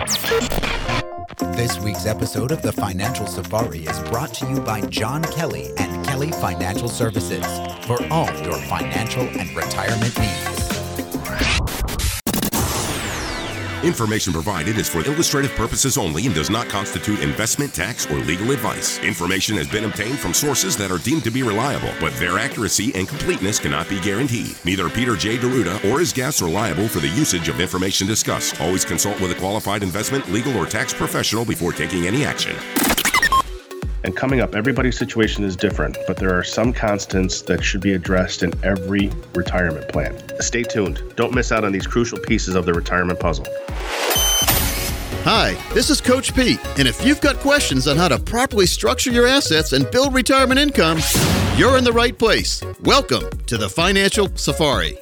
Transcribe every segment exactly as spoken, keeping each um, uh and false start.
This week's episode of the Financial Safari is brought to you by John Kelly and Kelly Financial Services for all your financial and retirement needs. Information provided is for illustrative purposes only and does not constitute investment, tax, or legal advice. Information has been obtained from sources that are deemed to be reliable, but their accuracy and completeness cannot be guaranteed. Neither Peter J. Deruta or his guests are liable for the usage of information discussed. Always consult with a qualified investment, legal, or tax professional before taking any action. And coming up, everybody's situation is different, but there are some constants that should be addressed in every retirement plan. Stay tuned. Don't miss out on these crucial pieces of the retirement puzzle. Hi, this is Coach Pete, and if you've got questions on how to properly structure your assets and build retirement income, you're in the right place. Welcome to the Financial Safari.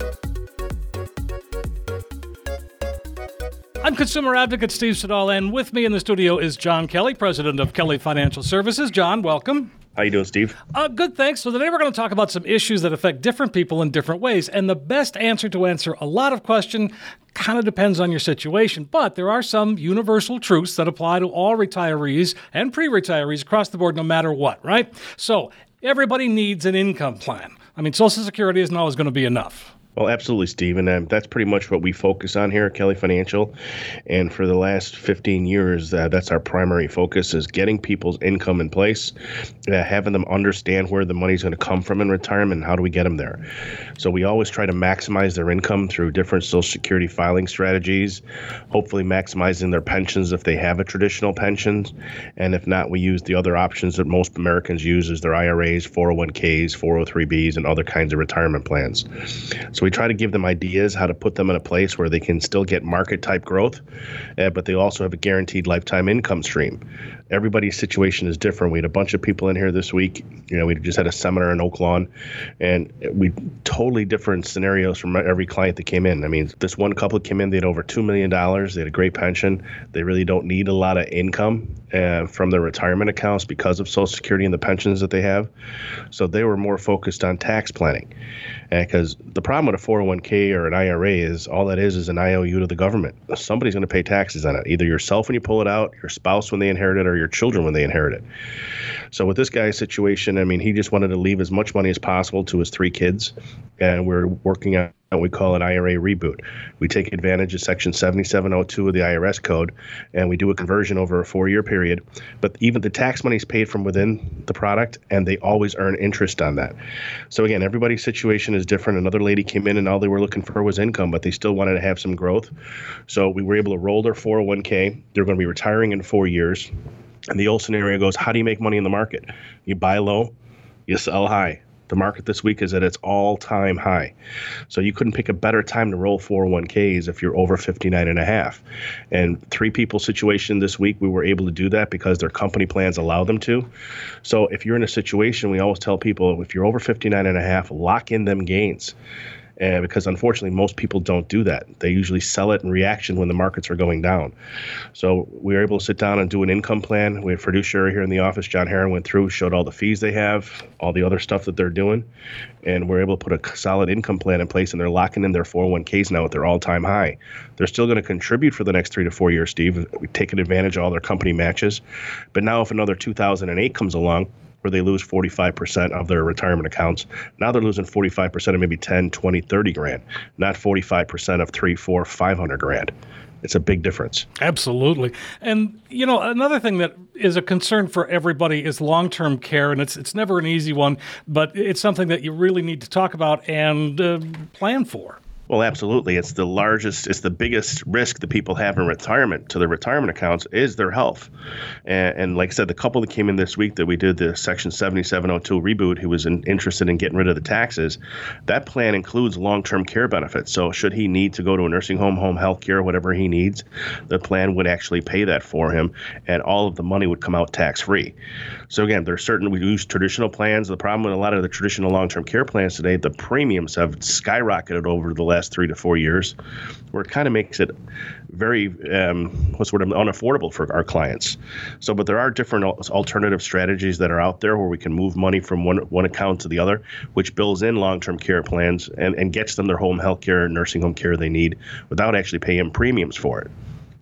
I'm consumer advocate Steve Siddall, and with me in the studio is John Kelly, president of Kelly Financial Services. John, welcome. How you doing, Steve? Uh, good, thanks. So today we're going to talk about some issues that affect different people in different ways, and the best answer to answer a lot of question kind of depends on your situation, but there are some universal truths that apply to all retirees and pre-retirees across the board no matter what, right? So everybody needs an income plan. I mean, Social Security isn't always going to be enough. Well, absolutely, Steve, and um, that's pretty much what we focus on here at Kelly Financial. And for the last fifteen years, uh, that's our primary focus, is getting people's income in place, uh, having them understand where the money's going to come from in retirement and how do we get them there. So we always try to maximize their income through different Social Security filing strategies, hopefully maximizing their pensions if they have a traditional pension. And if not, we use the other options that most Americans use, is their I R As, four oh one k's, four oh three b's, and other kinds of retirement plans. So we try to give them ideas how to put them in a place where they can still get market type growth, uh, but they also have a guaranteed lifetime income stream. Everybody's situation is different. We had a bunch of people in here this week. You know, we just had a seminar in Oak Lawn, and we totally different scenarios from every client that came in. I mean, this one couple came in, they had over two million dollars. They had a great pension. They really don't need a lot of income uh, from their retirement accounts because of Social Security and the pensions that they have. So they were more focused on tax planning. Because uh, the problem with a four oh one k or an I R A is all that is is an I O U to the government. Somebody's going to pay taxes on it, either yourself when you pull it out, your spouse when they inherit it, or your children when they inherit it. So with this guy's situation, I mean, he just wanted to leave as much money as possible to his three kids, and we're working on what we call an I R A reboot. We take advantage of Section seventy-seven oh two of the I R S code, and we do a conversion over a four-year period. But even the tax money is paid from within the product, and they always earn interest on that. So again, everybody's situation is different. Another lady came in, and all they were looking for was income, but they still wanted to have some growth. So we were able to roll their four oh one k. They're going to be retiring in four years. And the old scenario goes, how do you make money in the market? You buy low, you sell high. The market this week is at its all-time high. So you couldn't pick a better time to roll four oh one k's if you're over fifty-nine and a half. And three people situation this week, we were able to do that because their company plans allow them to. So if you're in a situation, we always tell people, if you're over fifty-nine and a half, lock in them gains. Uh, because unfortunately, most people don't do that. They usually sell it in reaction when the markets are going down. So we were able to sit down and do an income plan. We have a fiduciary here in the office. John Herron went through, showed all the fees they have, all the other stuff that they're doing. And we're able to put a solid income plan in place, and they're locking in their four oh one k's now at their all-time high. They're still going to contribute for the next three to four years, Steve. We've taken advantage of all their company matches. But now if another two thousand eight comes along, where they lose forty-five percent of their retirement accounts. Now they're losing forty-five percent of maybe ten, twenty, thirty grand, not forty-five percent of three, four, five hundred grand. It's a big difference. Absolutely. And, you know, another thing that is a concern for everybody is long-term care, and it's it's never an easy one, but it's something that you really need to talk about and uh, plan for. Well, absolutely. It's the largest, it's the biggest risk that people have in retirement to their retirement accounts is their health. And, and like I said, the couple that came in this week that we did the Section seventy-seven oh two reboot, who was in, interested in getting rid of the taxes, that plan includes long-term care benefits. So should he need to go to a nursing home, home health care, whatever he needs, the plan would actually pay that for him, and all of the money would come out tax-free. So again, there's certain, we use traditional plans. The problem with a lot of the traditional long-term care plans today, the premiums have skyrocketed over the last three to four years, where it kind of makes it very, um, what's the word, unaffordable for our clients. So, but there are different alternative strategies that are out there where we can move money from one one account to the other, which builds in long-term care plans and, and gets them their home health care, nursing home care they need without actually paying premiums for it.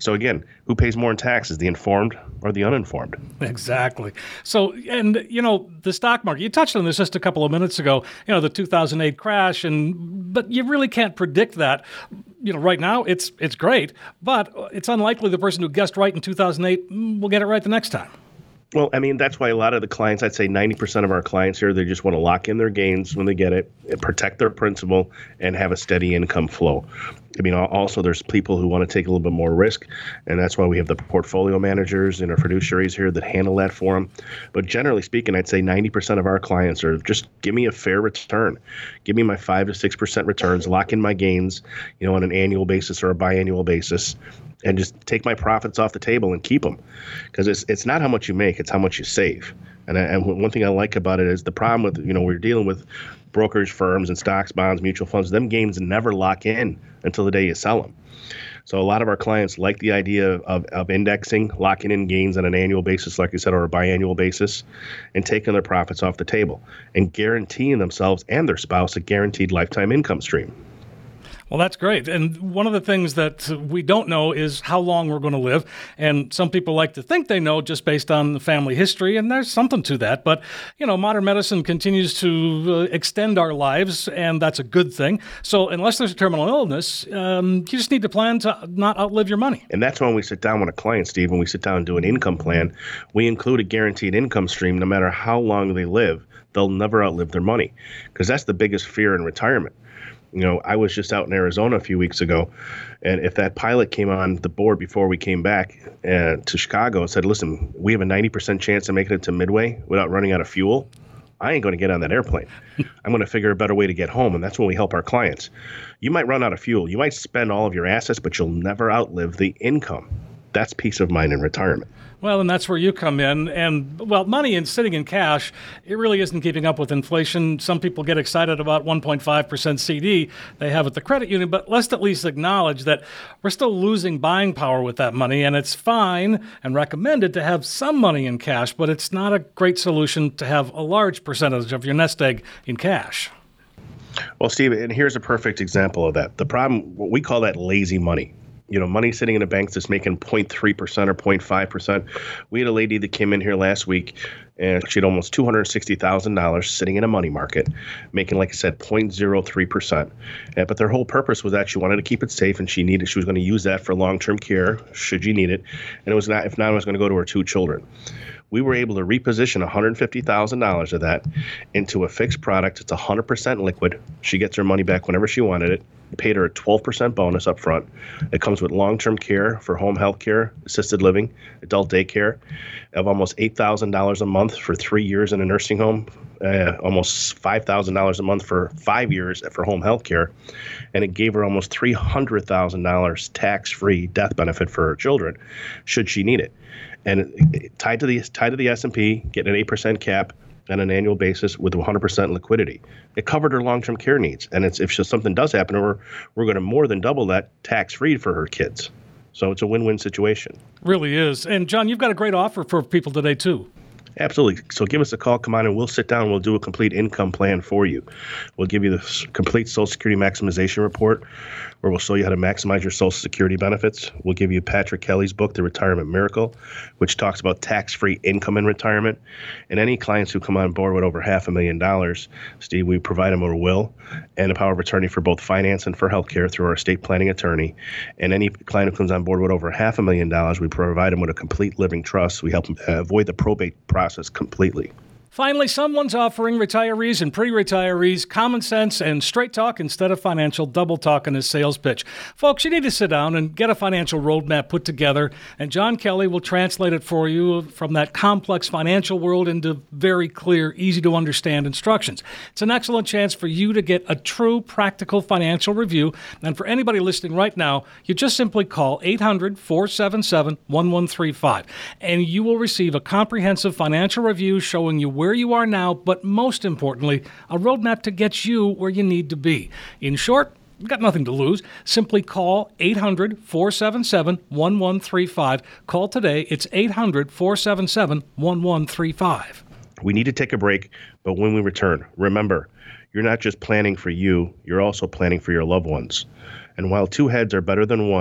So again, who pays more in taxes, the informed or the uninformed? Exactly. So, and, you know, the stock market, you touched on this just a couple of minutes ago, you know, the two thousand eight crash, and but you really can't predict that. You know, right now it's it's great, but it's unlikely the person who guessed right in two thousand eight will get it right the next time. Well, I mean, that's why a lot of the clients, I'd say ninety percent of our clients here, they just want to lock in their gains when they get it, protect their principal, and have a steady income flow. I mean, also there's people who want to take a little bit more risk, and that's why we have the portfolio managers and our fiduciaries here that handle that for them. But generally speaking, I'd say ninety percent of our clients are just give me a fair return. Give me my five to six percent returns, lock in my gains, you know, on an annual basis or a biannual basis, and just take my profits off the table and keep them. Because it's it's not how much you make, it's how much you save. And, I, and one thing I like about it is the problem with, you know, we're dealing with brokerage firms and stocks, bonds, mutual funds. Them gains never lock in until the day you sell them. So a lot of our clients like the idea of, of indexing, locking in gains on an annual basis, like I said, or a biannual basis, and taking their profits off the table and guaranteeing themselves and their spouse a guaranteed lifetime income stream. Well, that's great. And one of the things that we don't know is how long we're going to live. And some people like to think they know just based on the family history, and there's something to that. But, you know, modern medicine continues to uh, extend our lives, and that's a good thing. So unless there's a terminal illness, um, you just need to plan to not outlive your money. And that's when we sit down with a client, Steve, when we sit down and do an income plan, we include a guaranteed income stream no matter how long they live. They'll never outlive their money, because that's the biggest fear in retirement. You know, I was just out in Arizona a few weeks ago, and if that pilot came on the board before we came back uh, to Chicago and said, listen, we have a ninety percent chance of making it to Midway without running out of fuel, I ain't going to get on that airplane. I'm going to figure a better way to get home, and that's when we help our clients. You might run out of fuel. You might spend all of your assets, but you'll never outlive the income. That's peace of mind in retirement. Well, and that's where you come in. And, well, money and sitting in cash, it really isn't keeping up with inflation. Some people get excited about one point five percent C D they have at the credit union, but let's at least acknowledge that we're still losing buying power with that money, and it's fine and recommended to have some money in cash, but it's not a great solution to have a large percentage of your nest egg in cash. Well, Steve, and here's a perfect example of that. The problem, we call that lazy money. You know, money sitting in a bank that's making zero point three percent or zero point five percent. We had a lady that came in here last week, and she had almost two hundred sixty thousand dollars sitting in a money market, making, like I said, zero point zero three percent. Uh, but their whole purpose was that she wanted to keep it safe, and she needed, she was going to use that for long-term care, should you need it. And it was not, if not, it was going to go to her two children. We were able to reposition one hundred fifty thousand dollars of that into a fixed product. It's one hundred percent liquid. She gets her money back whenever she wanted it. We paid her a twelve percent bonus up front. It comes with long-term care for home health care, assisted living, adult daycare, of almost eight thousand dollars a month for three years in a nursing home, uh, almost five thousand dollars a month for five years for home health care. And it gave her almost three hundred thousand dollars tax-free death benefit for her children, should she need it. And it, it, tied to the tied to the S and P, getting an eight percent cap on an annual basis with one hundred percent liquidity. It covered her long-term care needs. And it's, if something does happen to her, we're going to more than double that tax-free for her kids. So it's a win-win situation. Really is. And John, you've got a great offer for people today, too. Absolutely. So give us a call. Come on, and we'll sit down. And we'll do a complete income plan for you. We'll give you the complete Social Security maximization report, where we'll show you how to maximize your Social Security benefits. We'll give you Patrick Kelly's book, The Retirement Miracle, which talks about tax-free income in retirement. And any clients who come on board with over half a million dollars, Steve, we provide them with a will and a power of attorney for both finance and for healthcare through our estate planning attorney. And any client who comes on board with over half a million dollars, we provide them with a complete living trust. We help them avoid the probate process. process completely. Finally, someone's offering retirees and pre-retirees common sense and straight talk instead of financial double talk in his sales pitch. Folks, you need to sit down and get a financial roadmap put together, and John Kelly will translate it for you from that complex financial world into very clear, easy-to-understand instructions. It's an excellent chance for you to get a true practical financial review, and for anybody listening right now, you just simply call eight hundred, four seven seven, one one three five, and you will receive a comprehensive financial review showing you where you are now, but most importantly, a roadmap to get you where you need to be. In short, you've got nothing to lose. Simply call eight hundred, four seven seven, one one three five. Call today. It's eight hundred, four seven seven, one one three five. We need to take a break, but when we return, remember, you're not just planning for you, you're also planning for your loved ones. And while two heads are better than one,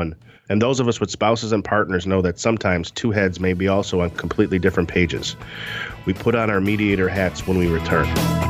And those of us with spouses and partners know that sometimes two heads may be also on completely different pages. We put on our mediator hats when we return.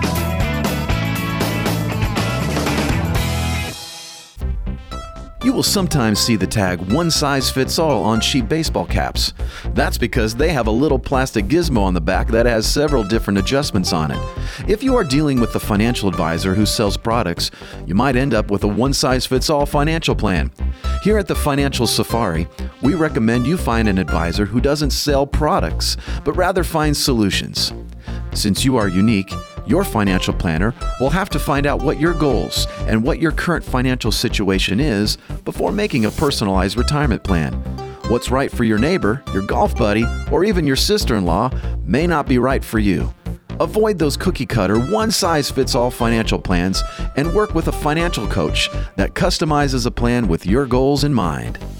You will sometimes see the tag "one size fits all" on cheap baseball caps. That's because they have a little plastic gizmo on the back that has several different adjustments on it. If you are dealing with a financial advisor who sells products, you might end up with a one size fits all financial plan. Here at the Financial Safari, we recommend you find an advisor who doesn't sell products, but rather finds solutions. Since you are unique, your financial planner will have to find out what your goals and what your current financial situation is before making a personalized retirement plan. What's right for your neighbor, your golf buddy, or even your sister-in-law may not be right for you. Avoid those cookie-cutter, one-size-fits-all financial plans and work with a financial coach that customizes a plan with your goals in mind.